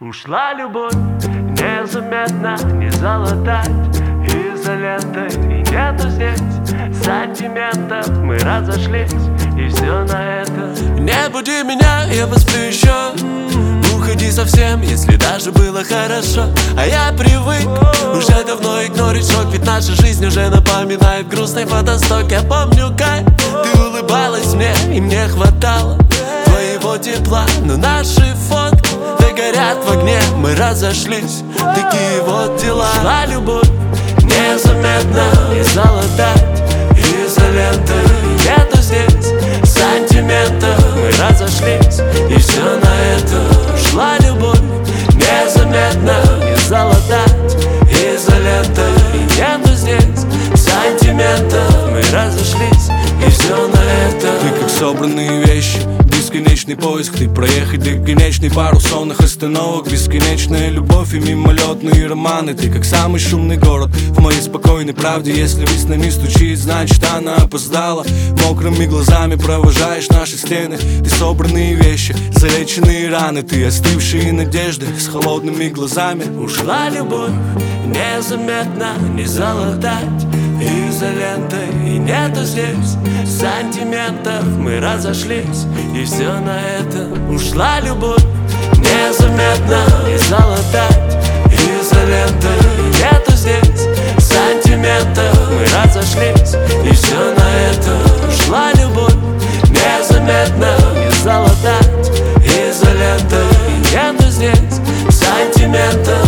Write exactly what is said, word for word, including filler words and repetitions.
Ушла любовь незаметно, не залатать изолентой, и нету здесь сантиментов. Мы разошлись, и все на это. Не буди меня, я посплю еще. Уходи совсем, если даже было хорошо. А я привык уже давно игнорить шок, ведь наша жизнь уже напоминает грустный фотосток. Я помню, как ты улыбалась мне, и мне хватало твоего тепла. Но наши фотки горят в огне, мы разошлись, такие вот дела. Шла любовь незаметно, и залатать изолентой, нету здесь сантиментов. Мы разошлись, и все на это. Ушла любовь незаметно, и залатать изолентой, и нету здесь сантиментов. Мы разошлись, и все на это. Ты как собранные вещи, бесконечный поиск. Ты проехать бесконечный пару сонных остановок. Бесконечная любовь и мимолетные романы. Ты как самый шумный город в моей спокойной правде. Если весна не стучит, значит она опоздала. Мокрыми глазами провожаешь наши стены. Ты собранные вещи, залеченные раны. Ты остывшие надежды с холодными глазами. Ушла любовь незаметно, не залатать изолентой, и нету здесь сантиментов. Мы разошлись, и все на это. Ушла любовь незаметно, не залатать изолентой, и нету здесь сантиментов. Мы разошлись, и все на это. Ушла любовь незаметно, не залатать изолентой, и нету здесь сантиментов.